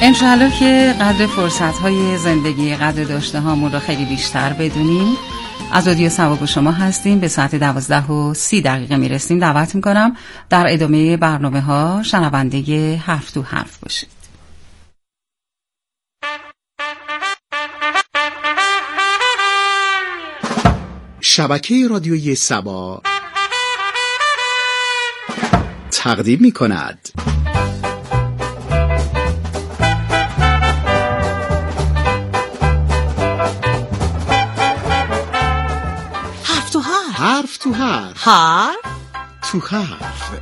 انشاءالله که قدر فرصت‌های زندگی، قدر داشته هامون رو خیلی بیشتر بدونیم. از رادیو ثواب شما هستیم. به ساعت 12:30 میرسیم. دعوت میکنم در ادامه برنامه ها شنونده حرف تو حرف باشید. شبکه رادیویی سبا تقدیم میکند حرف تو حرف. حرف تو حرف.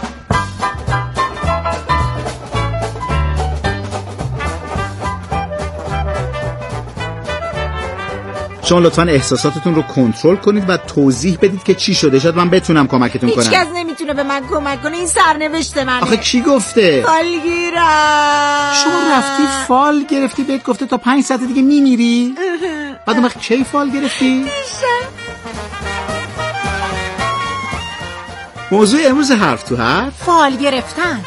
شما لطفاً احساساتتون رو کنترل کنید و توضیح بدید که چی شده. شاید من بتونم کمکتون کنم. هیچ کس نمیتونه به من کمک کنه. این سرنوشت منه. آخه کی گفته؟ فالگیرم. شما رفتی فال گرفتی، بهت گفته تا 5 ساعت دیگه میمیری؟ بعد اون وقت کی فال گرفتی؟ موضوع امروز حرف تو حرف فال گرفتن.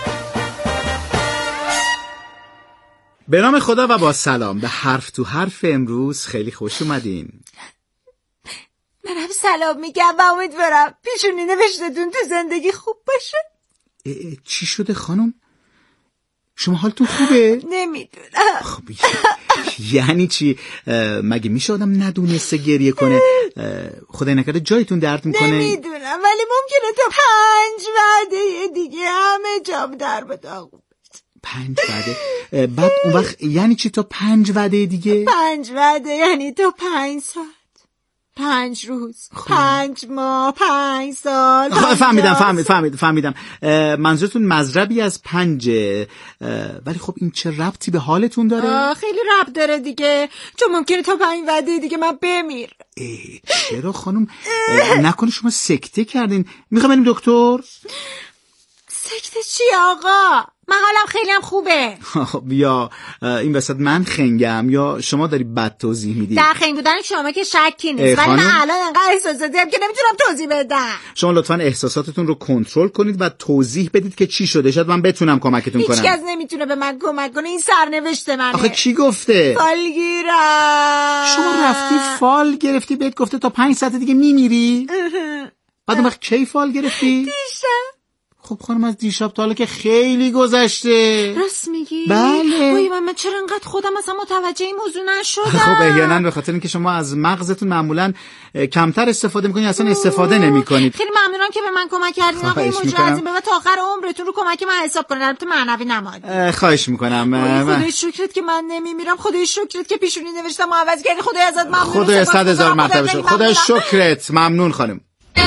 به نام خدا و با سلام به حرف تو حرف امروز. خیلی خوش اومدین. منم سلام میگم و امیدوارم پیشونی نوشتتون تو زندگی خوب باشه. چی شده خانم؟ شما حالتون خوبه؟ نمیدونم. خب یعنی چی؟ مگه میشه آدم ندونسته گریه کنه؟ خدای نکرده جایتون درد میکنه؟ نمیدونم ولی ممکنه تا 5 وعده دیگه همه جام در به داغ. 5 وعده؟ بعد اون وقت یعنی چی تا 5 وعده دیگه؟ 5 وعده یعنی تا 5 ساعت، 5 روز، 5 ماه، 5 سال. فهمیدم. منظورتون مضربی از 5. ولی خب این چه ربطی به حالتون داره؟ خیلی ربط داره دیگه، چون ممکنه تا 5 وعده دیگه من بمیر. چرا خانم؟ نکنه شما سکته کردین؟ میخوام بریم دکتر؟ سکته چی آقا؟ من حالم خیلی هم خوبه. یا این وسط من خنگم یا شما داری بد توضیح میدی؟ در خنگ بودن شما که شکی نیست، ولی من الان انقدر احساساتی هم که نمیتونم توضیح بدم. شما لطفاً احساساتتون رو کنترل کنید و توضیح بدید که چی شده. شاید من بتونم کمکتون کنم. هیچ کس نمیتونه به من کمک کنه. این سرنوشت منه. آخه کی گفته؟ فالگیرم. شما رفتی فال گرفتی، بهت گفته تا 5 ساعت دیگه میمیری؟ بعد اون وقت کی فال گرفتی؟ دیشب. خب خانم از دیشب تا حالا که خیلی گذشته. راست میگی؟ بله. وای من چرا انقدر خودم اصلا متوجه این موضوع نشدم؟ خب احیانا به خاطر اینکه شما از مغزتون معمولا کمتر استفاده میکنید، اصلا استفاده نمیکنید. خیلی ممنونم که به من کمک کردین. آقا این موضوع از این به بعد تا آخر عمرتون رو کمک من حساب کنید، البته معنوی نماد. خواهش میکنم. خدای شکرت که من نمیمیرم، خدای شکرت که پیشونی نوشتم و عوض کردی. خدای ازت ممنون. خدای 100,000 مرتبه شکر. خدای شکرت. ممنون خانم.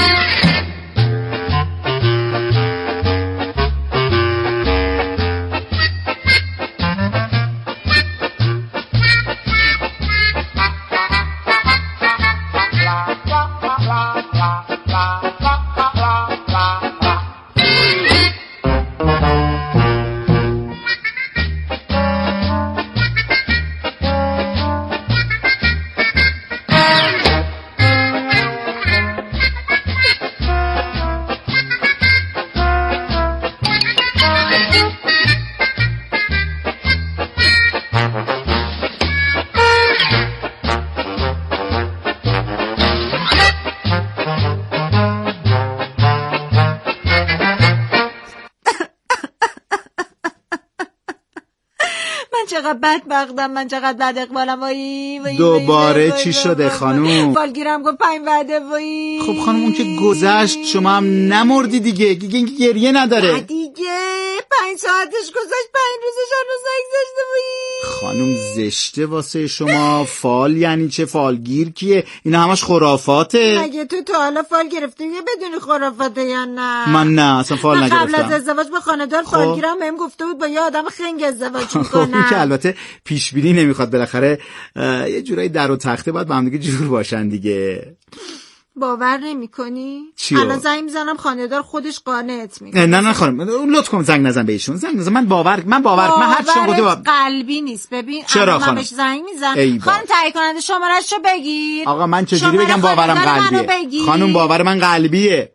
چقدر بدبختم، من چقدر بد اقبالم. وای دوباره چی شده خانوم؟ فالگیرم گفت 5 وعده. وای خب خانوم اون که گذشت، شما هم نمردی دیگه گریه نداره دیگه. 5 ساعتش گذشت، 5 روزش هنوز نگذشته. وای خانوم زشته واسه شما. فال یعنی چه؟ فالگیر کیه؟ اینا همش خرافاته. مگه تو حالا فال گرفتی یه بدونی خرافاته یا نه؟ من نه اصلا فال نگرفتم. قبل از ازدواج با خانه‌دار فالگیرم بهم گفته بود با یه آدم خنگ ازدواج میکنم. که البته پیش بینی نمیخواد، بالاخره یه جورایی در و تخته باید با هم دیگه جور باشن دیگه. باور نمی‌کنی؟ الان زنگ میزنم خانه‌دار خودش قانعت میکنه. نه خانم لطف کن زنگ نزن به ایشون. زنگ نزن. من هر چی گفتم قلبی نیست. ببین چرا من بهش زنگ میزنم. خانم تایید کننده شماره‌شو بگیر. آقا من چجوری بگم باورم قلبیه؟ خانم باور من قلبیه.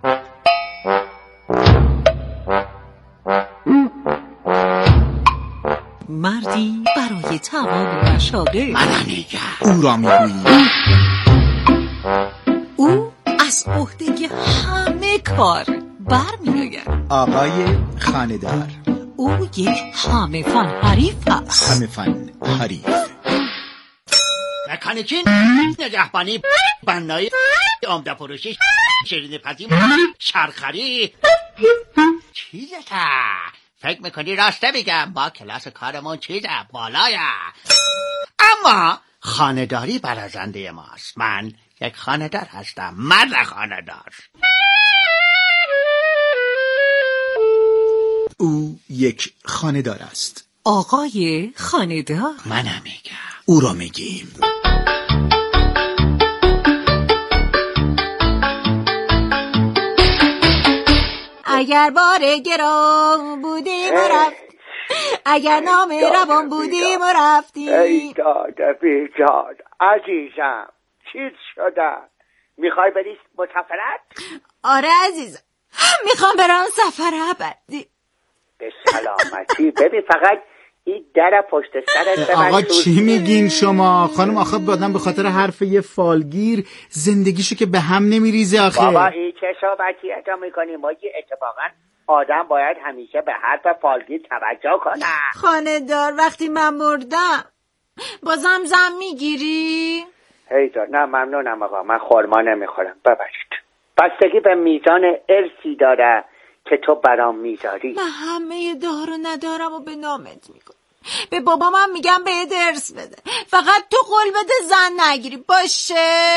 مردی برای تمام مشاغل. من میگم او را میگویی. او از عهده همه کار برمی‌آید. آقای خانه‌دار. او یک همه فن حریف است. همه فن حریف. مکانیکی، نگهبانی، بنایی، عمده فروشی، شیرینی پزی، شرخری. چیزه؟ فکر میکنی راسته میگم؟ با کلاس کارمون چیزه؟ بالایه. اما خانه‌داری برازنده ماست. من یک خانه‌دار هستم، مرد خانه‌دار. او یک خانه‌دار است. آقای خانه‌دار. منم میگم او را میگیم. اگر بار گران بودیم و رفت، اگر نام روان بودیم و رفتیم. ای داده بیداد عزیزم، چیز شده؟ میخوای بری مسافرت؟ آره عزیزم، میخوام برم سفر ابدی. به سلامتی. ببین فقط این در پشت سرت به من آقا توضیح چی میگین شما؟ خانم آخه آدم به خاطر حرف یه فالگیر زندگیشو که به هم نمیریزه آخه. بابا این چه صحبتی اتا میکنی؟ ما که اتفاقا آدم باید همیشه به حرف فالگیر توجه کنه. خانه‌دار وقتی من مردم بازم زن میگیری؟ هی دار، نه ممنونم آقا، من خورما نمیخورم، ببخشید. بستگی به میزان ارثی داره که تو برام میذاری. من همه دار و ندارم و به نامت میکنم. به بابامم میگم به درس بده، فقط تو قول بده زن نگیری، باشه؟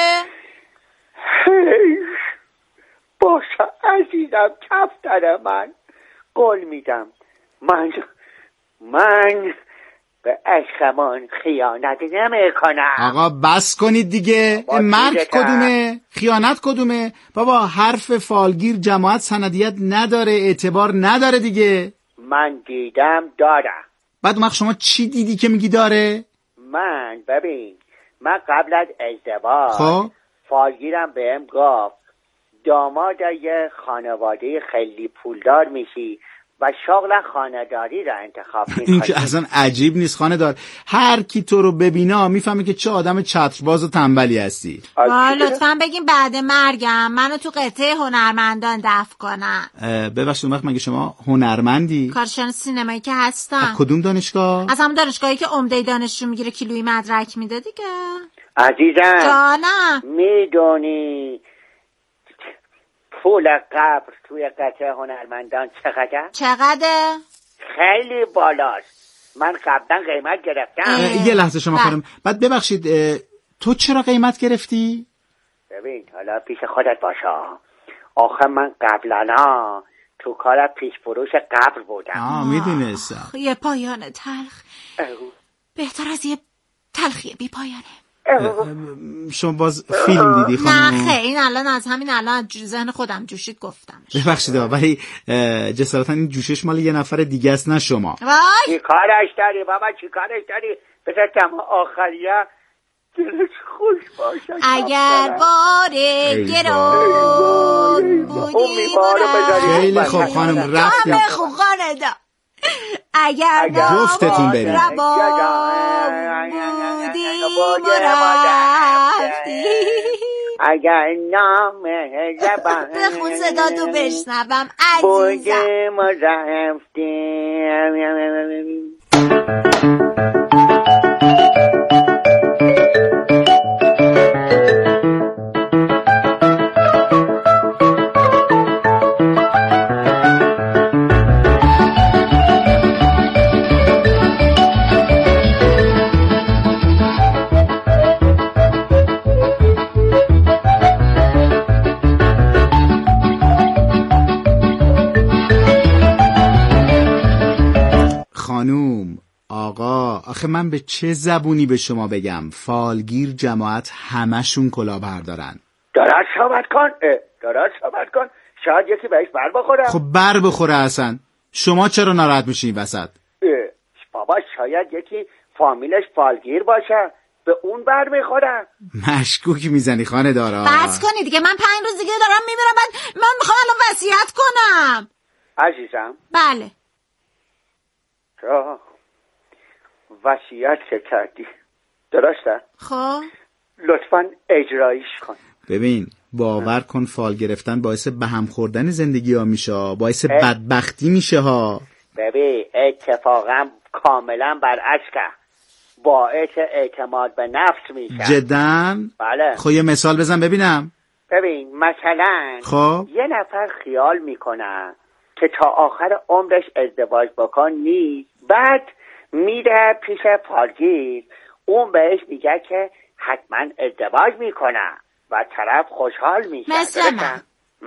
باشه عزیزم، کفتر من قول میدم. من به عشقمان خیانت نمیکنم. آقا بس کنید دیگه. مرگ کدومه؟ خیانت کدومه؟ بابا حرف فالگیر جماعت سندیت نداره، اعتبار نداره دیگه. من دیدم داره. بعد اون وقت شما چی دیدی که میگی داره؟ ببین من قبل از ازدواج خب فالگیرم بهم گفت داماد یه خانواده خیلی پولدار میشی و شغل خانه‌داری را انتخاب میکنی. این که اصلا عجیب نیست خانه‌دار. هر کی تو رو ببینه میفهمه که چه آدم چترباز و تنبلی هستی. لطفاً بگیم بعد مرگم منو تو قطعه هنرمندان دفن کنن. ببخشید اون وقت مگه شما هنرمندی؟ کارشناس سینمایی که هستم. کدوم دانشگاه؟ از همون دانشگاهی که عمده دانشجو میگیره کیلویی مدرک میده دیگه. عزیزم جانم میدونی پول قبر توی قطعه هنرمندان چقدر؟ خیلی بالاست. من قبلا قیمت گرفتم. یه لحظه شما خانم، بعد ببخشید تو چرا قیمت گرفتی؟ ببین حالا پیش خودت باشه. آخه من قبلا تو کار پیش فروش قبر بودم. میدونستم. یه پایان تلخ بهتر از یه تلخی بی پایانه. شما باز فیلم دیدی خانم؟ نه خیلی، این الان از همین الان ذهن خودم جوشید گفتم. ببخشید ولی جسارتا این جوشش مال یه نفر دیگه است نه شما. چی کارش داری بابا، چی کارش داری؟ بذار تمام آخریه دلش خوش باشه. اگر بار گران بودی خیلی خوب خانم رفتیم. همه خوب خانه دا. اگر جفتتون بریم. روان بودیم و رفتی. اگر نام زبان بخون صدا تو بشنوم عزیزم. بودیم و رفتیم. خانوم آقا آخه من به چه زبونی به شما بگم؟ فالگیر جماعت همشون کلاهبردارن. درست صحبت کن. شاید یکی بهش بر بخوره. خب بر بخوره اصلا. شما چرا ناراحت میشین وسط؟ بابا شاید یکی فامیلش فالگیر باشه، به اون بر میخوره. مشکوک میزنی خانه دارا. بس کنی دیگه، من 5 روز دیگه دارم میمیرم. من میخوام الان وصیت کنم. عزیزم بله وصیت که کردی درسته؟ خب لطفاً اجرایش کن. ببین باور کن فال گرفتن باعث به هم خوردن زندگی ها میشه، باعث بدبختی میشه ها. ببین اتفاقا کاملا برعکس که باعث اعتماد به نفس میشه. جداً؟ بله. خب یه مثال بزن ببینم. ببین مثلا خب یه نفر خیال میکنه که تا آخر عمرش ازدواج بکن نیست، بعد میره پیش فالگیر، اون بهش میگه که حتما ازدواج میکنه و طرف خوشحال میشه. مثلا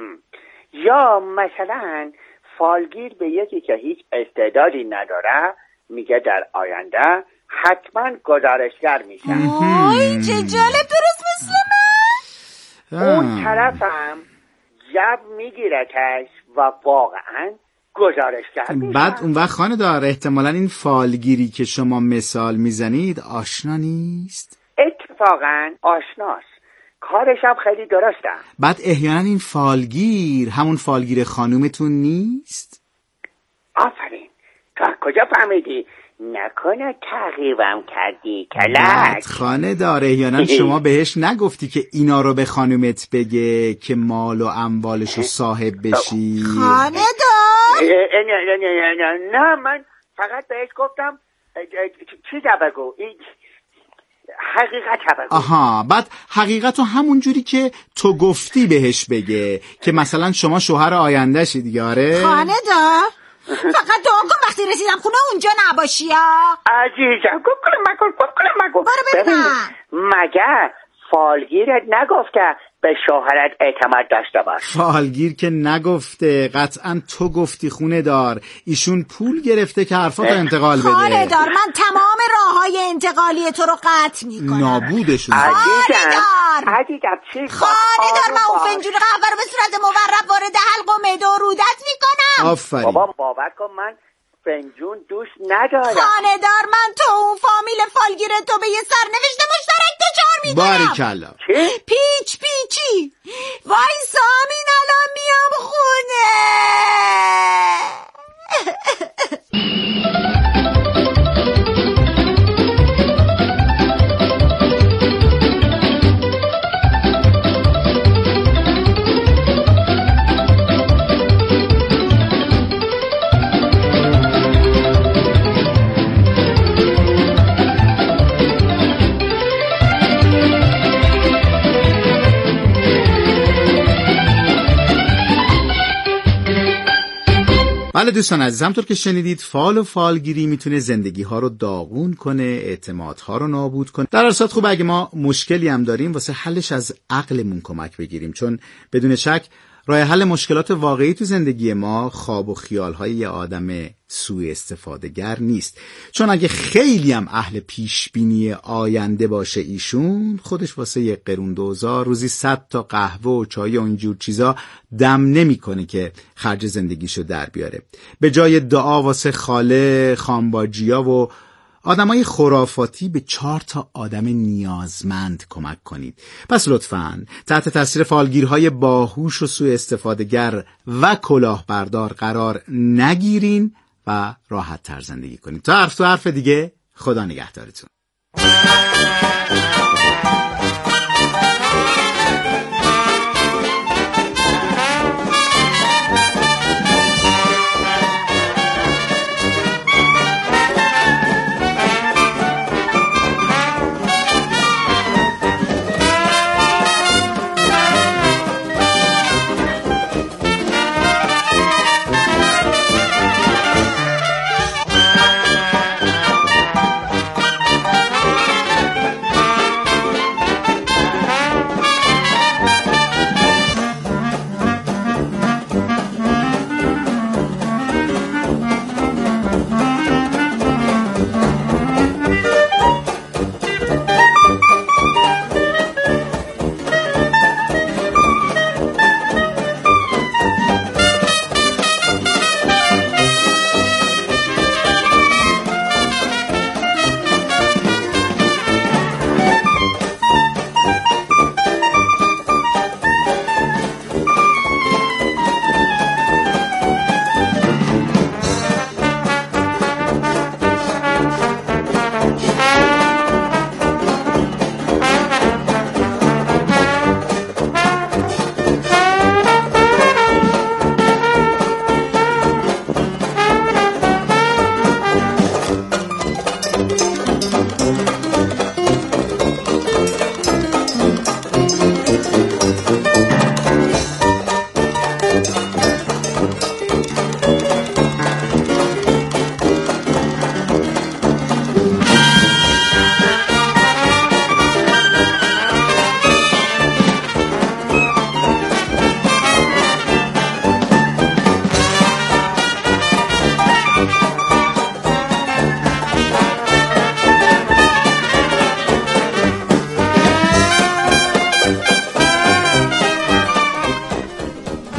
یا مثلا فالگیر به یکی که هیچ استعدادی نداره میگه در آینده حتما گزارشگر میشه. آی چه جالب، درست مثل من. اون طرف هم جب میگیرتش و واقعا گزارشگر میشه. بعد اون وقت خانه دار احتمالاً این فالگیری که شما مثال میزنید آشنا نیست؟ اتفاقا آشناست، کارش هم خیلی درسته. بعد احیانا این فالگیر همون فالگیر خانومتون نیست؟ آفرین، تا کجا فهمیدی؟ نکنه تعقیبم کردی بعد کلک. خانه دار احیانا شما بهش نگفتی که اینا رو به خانومت بگه که مال و اموالش رو صاحب بشی؟ خانه دار نه من فقط بهش گفتم چیزا بگو، حقیقت بگو. آها، بعد حقیقت رو همون جوری که تو گفتی بهش بگه که مثلا شما شوهر آینده‌شی دیگه. آره خانه دار فقط دعا کن وقتی رسیدم خونه اونجا نباشی ها عزیزم. برو ببینم. مگه فالگیرت نگفته به شوهرت اعتماد داشته باش؟ فالگیر که نگفته، قطعا تو گفتی خونه دار. ایشون پول گرفته که حرفاتو انتقال بده. خانه دار من تمام راههای انتقالی تو رو قطع میکنم. نابودشون. عزیزم چیز خانه دار من اون فنجون قهوه رو به صورت مورب وارد حلق و معده و رودت میکنم. آفرین. بابا باور کن من فنجون دوست ندارم. خانه دار من تو اون فامیل فالگیر تو به یه سرنوشت مشترک دچار میکنم. باریکلا. پیچ پیچی وای سامین الان میام خونه. بله دوستان عزیز، همطور که شنیدید فال و فالگیری میتونه زندگی ها رو داغون کنه، اعتمادها رو نابود کنه. در اصل خوب اگه ما مشکلی هم داریم واسه حلش از عقلمون کمک بگیریم، چون بدون شک راه حل مشکلات واقعی تو زندگی ما خواب و خیال‌های یه آدم سوء استفاده‌گر نیست. چون اگه خیلی هم اهل پیشبینی آینده باشه ایشون، خودش واسه یه قرون دوزار روزی 100 تا قهوه و چای و اینجور چیزا دم نمی‌کنه که خرج زندگیشو در بیاره. به جای دعا واسه خاله، خانباجیا و آدمای خرافاتی به 4 تا آدم نیازمند کمک کنید. پس لطفاً تحت تاثیر فالگیرهای باهوش و سوء استفاده‌گر و کلاهبردار قرار نگیرین و راحت تر زندگی کنید. تا حرف دیگه، خدا نگهدارتون.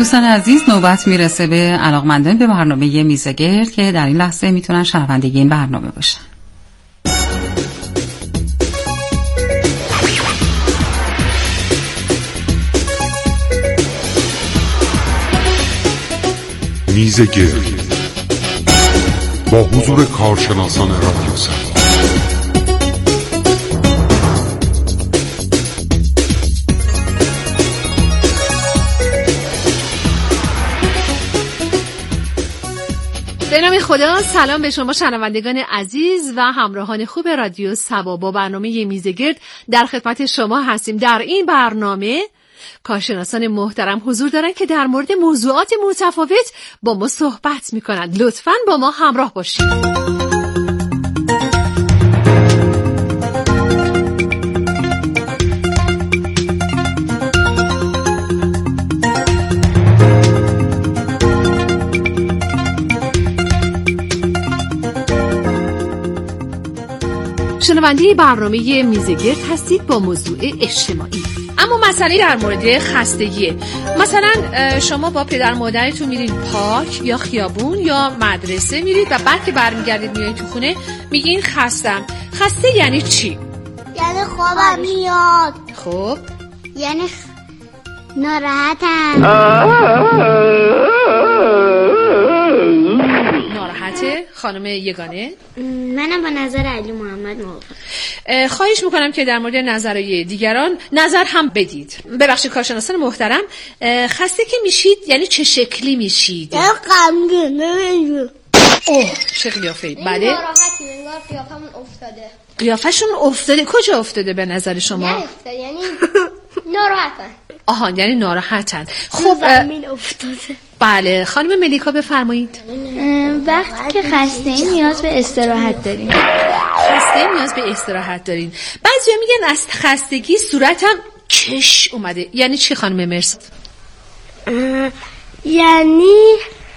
دوستان عزیز، نوبت میرسه به علاقمندان به برنامه میزگرد که در این لحظه میتونن شنونده این برنامه باشن. میزگرد با حضور کارشناسان رادیو سبا. به نام خدا. سلام به شما شنوندگان عزیز و همراهان خوب رادیو سبا. با برنامه میزگرد در خدمت شما هستیم. در این برنامه کارشناسان محترم حضور دارن که در مورد موضوعات متفاوت با ما صحبت میکنند. لطفاً با ما همراه باشید. شنونده برنامه میزگرد هستید با موضوع اجتماعی. اما مسئله در مورد خستگیه. مثلا شما با پدر مادرتون میرین پارک یا خیابون یا مدرسه میرید و بعد که برمیگردید میایید تو خونه میگین خستم. خسته یعنی چی؟ یعنی خوابم میاد. خب یعنی ناراحتم. ناراحته خانم یگانه؟ منم با نظر علی محمد موافقم. خواهش میکنم که در مورد نظرهای دیگران نظر هم بدید. ببخشید کارشناسان محترم، خسته که میشید یعنی چه شکلی میشید؟ غمگین. اوه چه قیافه‌ای؟ بله ناراحتی، انگار قیافمون افتاده. قیافشون افتاده. کجا افتاده به نظر شما؟ یعنی ناراحتن. آها یعنی ناراحتن. خب زمین افتاده. بله خانم ملیکا بفرمایید. وقتی که خسته‌ایم نیاز به استراحت داریم. خسته‌ایم نیاز به استراحت دارین. بعضیا میگن از خستگی صورتم کش اومده. یعنی چی خانم مرساد؟ یعنی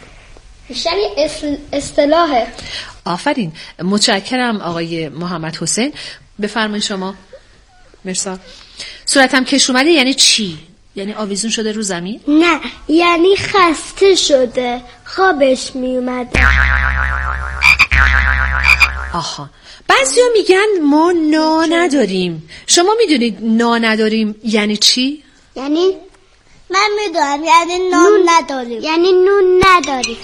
اصطلاحه. آفرین، متشکرم آقای محمد حسین. بفرمایید شما مرساد. صورتم کش اومده یعنی چی؟ یعنی آویزون شده رو زمین؟ نه، یعنی خسته شده، خوابش می اومده. آها. بعضیا میگن ما نا نداریم. شما میدونید نا نداریم یعنی چی؟ یعنی من میدونم یعنی نون نداریم. یعنی نون نداریم.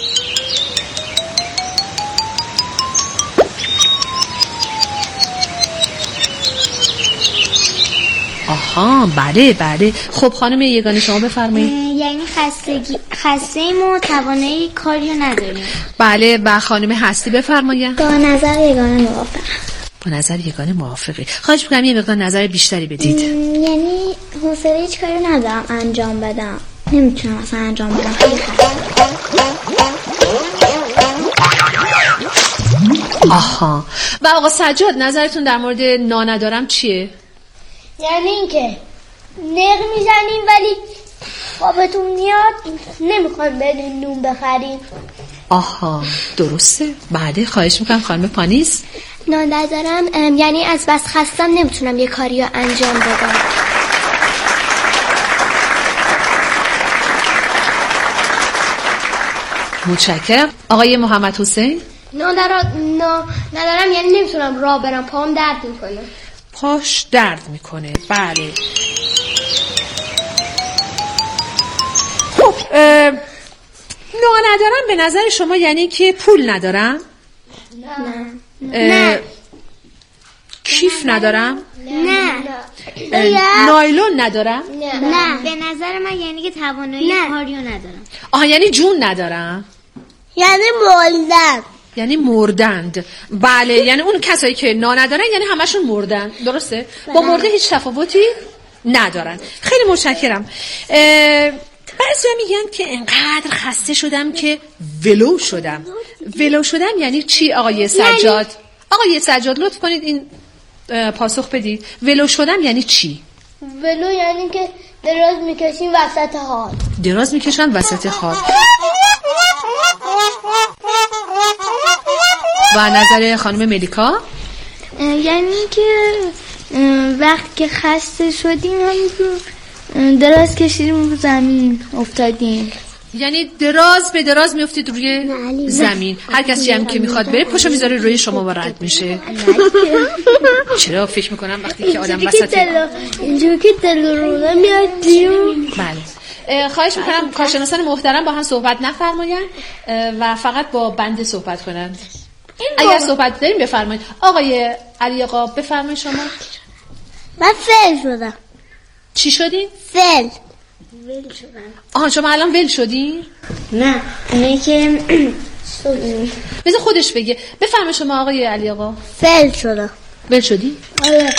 آها بله بله. خب خانم یگانه شما بفرمایید. یعنی خسته‌ایم و توانایی کاری نداریم. بله و خانم هستی بفرمایید. با نظر یگانه موافقم. با نظر یگانه موافقی. خواهش می‌کنم یه مقدار نظر بیشتری بدید. یعنی حوصله هیچ کاری ندارم انجام بدم. نمیتونم اصلا انجام بدم. خیلی خسته‌ام. آها. و آقا سجاد نظرتون در مورد نا ندارم چیه؟ یعنی اینکه نق میزنیم ولی خوابتون میاد نمیخوایم بریم نون بخریم. آها درسته. بله خواهش میکنم خانم پانیس. نان ندارم یعنی از بس خستم نمیتونم یه کاری رو انجام بدم. متشکرم آقای محمد حسین. ندارم یعنی نمیتونم راه برم، پام درد میکنه. پاش درد میکنه. بله. خب ندارم به نظر شما یعنی که پول ندارم؟ نه. کیف ندارم؟ نه. نایلون ندارم؟ نه. به نظر من یعنی که توانایی کاریو ندارم. آها یعنی جون ندارم؟ یعنی مردن. یعنی مردند. بله یعنی اون کسایی که ندارن یعنی همشون مردن. درسته؟ با مرده هیچ تفاوتی ندارن. خیلی متشکرم. بعضیا میگن که انقدر خسته شدم که ولو شدم. ولو شدم یعنی چی آقای سجاد؟ آقای سجاد لطف کنید این پاسخ بدید. ولو شدم یعنی چی؟ ولو یعنی که دراز میکشیم وسط حال. دراز میکشن وسط حال. و نظر خانم ملیکا؟ یعنی که وقتی که خسته شدیم همینجور دراز کشیدیم زمین افتادیم. یعنی دراز به دراز میافتید روی زمین. هر کسی هم که میخواد بره پاشو میذاره روی شما و رد میشه. چرا فکر میکنم وقتی که آدم وسط اینجوری که دل رو میاد بیرون. بله. خواهش میکنم کارشناسان محترم با هم صحبت نفرمایند و فقط با بنده صحبت کنند. اگر صحبت داریم بفرمایید. آقای علی آقا بفرمایید شما. من فعل شدم. چی شدین؟ فعل شدم. آها شما الان ول شدین؟ نه اینه که بذار خودش بگه. بفرمایید شما آقای علی آقا. فعل شدم. ول شدی؟ آره.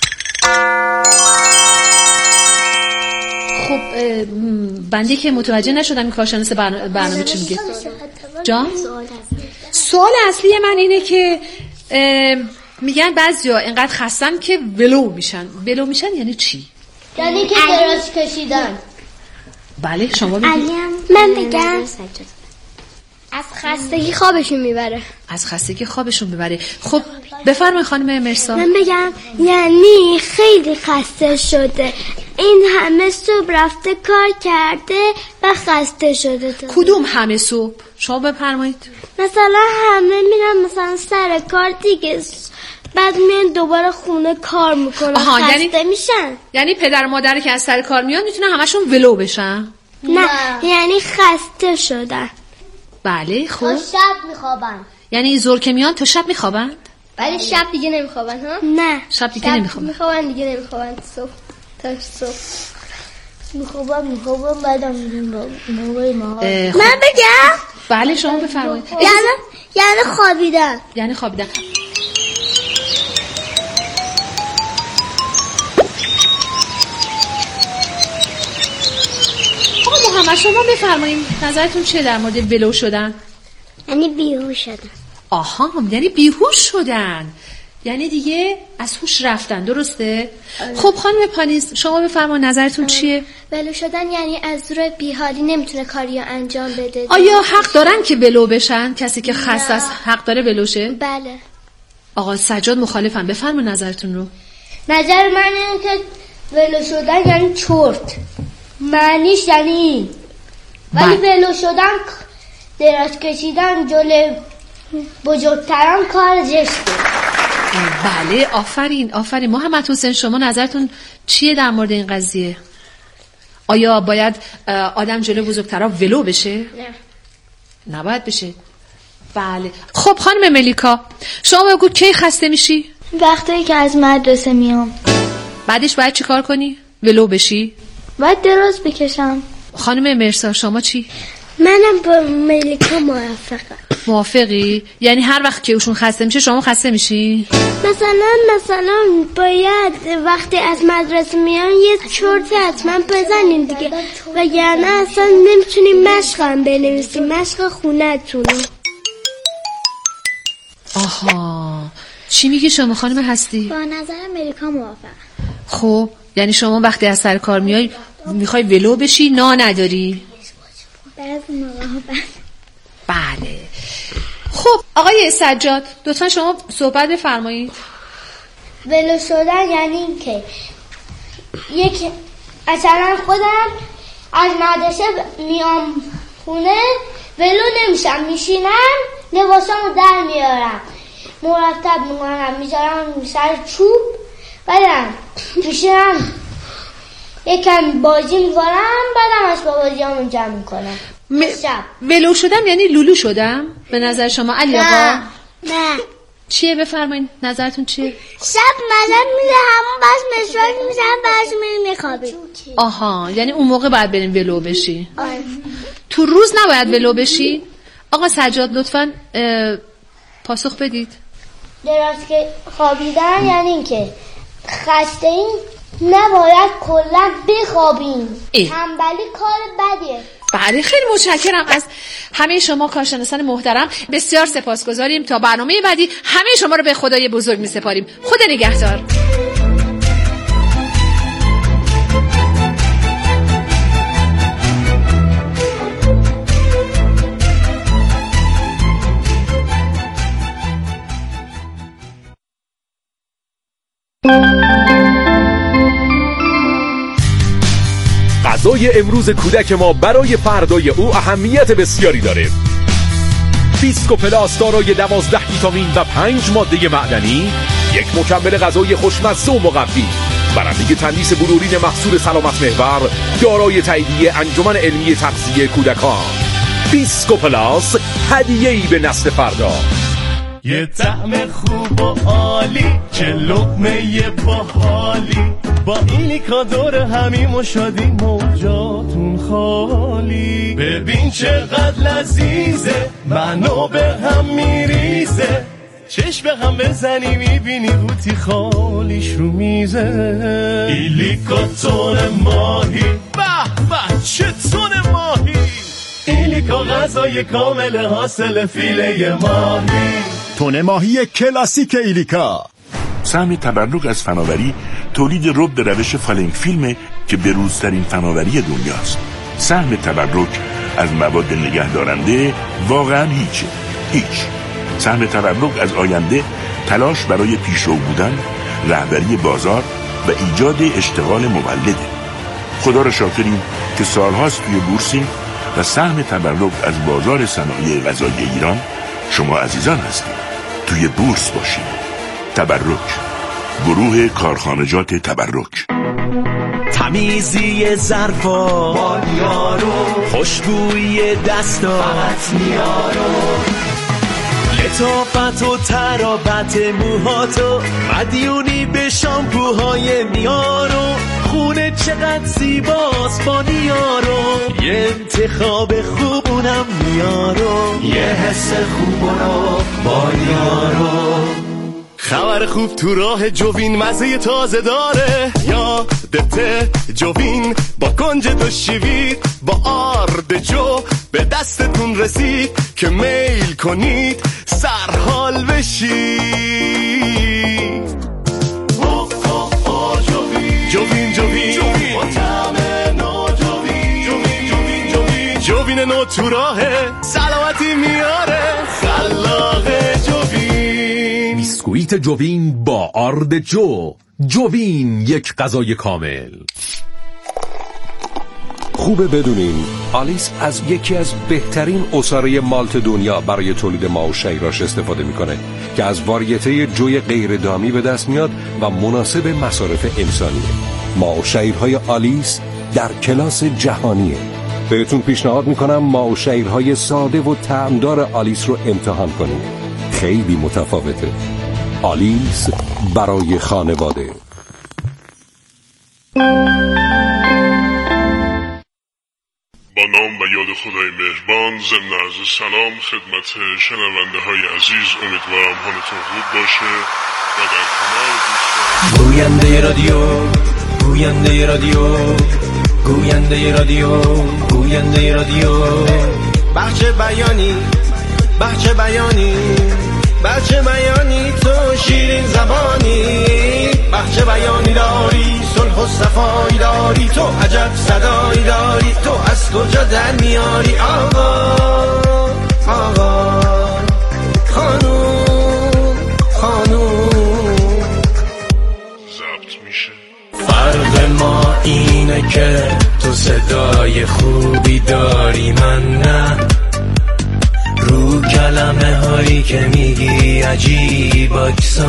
خب بنده که متوجه نشدم این کارشناس برنامه چی میگه. جان؟ سوال اصلی من اینه که میگن بعضیا اینقدر خستن که ولو میشن. ولو میشن یعنی چی؟ یعنی که دراز کشیدن. بله شما بگید. من بگم از خستگی خوابشون میبره. از خستگی خوابشون ببره. خب بفرمایید خانم مرسا. من بگم یعنی خیلی خسته شده، این همه صبح رفته کار کرده و خسته شده. کدوم همه صبح؟ شما بفرمایید. مثلا همه میرن مثلا سر کار دیگه، بعد میان دوباره خونه کار میکنن. خسته میشن. یعنی پدر و مادر که از سر کار میان میتونن همشون ولو بشن؟ نه یعنی خسته شدن. بله خب تا شب میخوابن. یعنی زور که میان تا شب میخوابن؟ ولی شب دیگه نمیخوابن ها؟ نه شب دیگه نمیخوابن. میخوابن دیگه نمیخوابن صبح تا صبح میخوابن بعدم من بگم؟ بله شما بفرمایید. یعنی خوابیدن. یعنی خوابیدن. محمد شما بفرمایید نظرتون چیه در مورد ولو شدن؟ یعنی بیهوش شدن. آها یعنی بیهوش شدن، یعنی دیگه از هوش رفتن، درسته؟ خب خانم پانیز شما بفرمایید نظرتون چیه؟ ولو شدن یعنی از روی بیحالی نمیتونه کاری انجام بده. آیا حق دارن که ولو بشن؟ کسی که خسته است حق داره ولو شه؟ بله. آقا سجاد مخالفن، بفرمایید نظرتون رو. نظر من اینه که ولو شدن یعنی چرت، معنیش یعنی این. ولی ولو شدن دراز کشیدن جلوی بزرگتران کار زشته. بله آفرین. محمد حسین شما نظرتون چیه در مورد این قضیه؟ آیا باید آدم جلوی بزرگتران ولو بشه؟ نه نباید بشه. بله. خب خانم ملیکا شما بگو کی خسته میشی؟ وقتی که از مدرسه میام. بعدش باید چی کار کنی؟ ولو بشی؟ باید دراز بکشم. خانم مرسا شما چی؟ منم با ملیکا موافقی؟ یعنی هر وقت که اوشون خسته میشه شما خسته میشی؟ مثلا باید وقتی از مدرسه میان یه چرت حتما بزنین دیگه، و یعنی اصلا نمیتونیم مشقم بنویسیم، مشق خونه‌تونه. آها چی میگی شما خانم هستی؟ با نظر ملیکا موافقم. خب یعنی شما وقتی از سر کار میای میخوای ولو بشی نداری؟ بعضی موقع بله. خب آقای سجاد لطفا شما صحبت بفرمایید. ولو شدن یعنی این که مثلا خودم از مدرسه میام خونه ولو نمیشم، میشینم لباسامو در میارم مرتب میکنم میذارم سر چوب، بعدم میشینم یکم بازی میکنم، بعدم از بازیامو جمع میکنم. ولو شدم یعنی لولو شدم به نظر شما علی آقا؟ نه چیه بفرمایید نظرتون چیه؟ شب مدام میره همون بس مسواک میزنم بعد میریم میخوابیم. آها یعنی اون موقع باید بریم ولو بشی. آره. تو روز نباید ولو بشی؟ آقا سجاد لطفا پاسخ بدید. دراز که خوابیدن یعنی این که خسته این نباید کلا بخوابیم، تنبلی کار بدیه. بله خیلی متشکرم از همه شما کارشناسان محترم، بسیار سپاسگزاریم. تا برنامه بعدی همه شما رو به خدای بزرگ می سپاریم. خدا نگهدار. غذای امروز کودک ما برای فردای او اهمیت بسیاری داره. بیسکو پلاس دارای 12 ویتامین و 5 ماده معدنی، یک مکمل غذایی خوشمزه و مقوی، برنده تندیس بلورین محصول سلامت محور، دارای تاییدیه انجمن علمی تغذیه کودکان. بیسکو پلاس، هدیه‌ای به نسل فردا. یه طعم خوب و عالی، چه لقمه باحالی، با ایلیکا دور همیم و شادی موجاتون خالی. ببین چقدر لذیذه، منو به هم میریزه، چشم به هم بزنی میبینی قوطی خالیش رو میزه. ایلیکا تون ماهی، به به چه تون ماهی، ایلیکا غذای کامل حاصل فیله ماهی. تون ماهی کلاسیک ایلیکا. سهم تبرک از فناوری تولید رب روش فالینگ فیلمه که بروزترین فناوری دنیاست. سهم تبرک از مواد نگهدارنده واقعا هیچ. سهم تبرک از آینده تلاش برای پیشرو بودن، رهبری بازار و ایجاد اشتغال مولده. خدا را شاکریم که سالهاست توی بورسیم و سهم تبرک از بازار صنایع غذایی ایران شما عزیزان هستید. توی بورس باشید. تبرک، گروه کارخانجات تبرک. تمیزی ظرفا بانیارو، خوشبویی دستا فقط میارو، لطافت و ترابط موهاتو، مدیونی به شامپوهای میارو، خونه چقدر زیباست با نیارو، یه انتخاب خوب اونم نیارو، یه حس خوب رو با نیارو. خبر خوب تو راه جوین مزه تازه داره، یادته جوین با کنج دو شیوید، با آرد جو به دستتون رسید که میل کنید سرحال بشید. جوین با طعم نو، جوین نو تو راهه، سلامتی میاره، خلاق جوین. بیسکویت جوین با آرد جوین، یک غذای کامل. خوبه بدونین آلیس از یکی از بهترین عصاره مالت دنیا برای تولید ماو شیراش استفاده میکنه که از واریته جوی غیر دامی به دست میاد و مناسب مصارف انسانیه. ماو شیرهای آلیس در کلاس جهانیه. بهتون پیشنهاد میکنم ماو شیرهای ساده و طعمدار آلیس رو امتحان کنید. خیلی متفاوته. آلیس برای خانواده. با نام و یاد خدای مهربان، ضمن عرض سلام خدمت شنونده های عزیز، امیدوارم حالتون خوب باشه و در کنار دوستان. گوینده رادیو، گوینده رادیو، گوینده رادیو، گوینده رادیو، بخش بیانی، بخش بیانی، بخش بیانی، تو شیرین زبانی، بخش بیانی داری، صلح و صفایی داری، تو عجب صدایی داری، تو از کجا در میاری؟ آقا آقا، خانوم خانوم، ضبط میشه. فرق ما اینه که تو صدای خوبی داری، من نه. رو کلمه هایی که میگی عجیب اکسان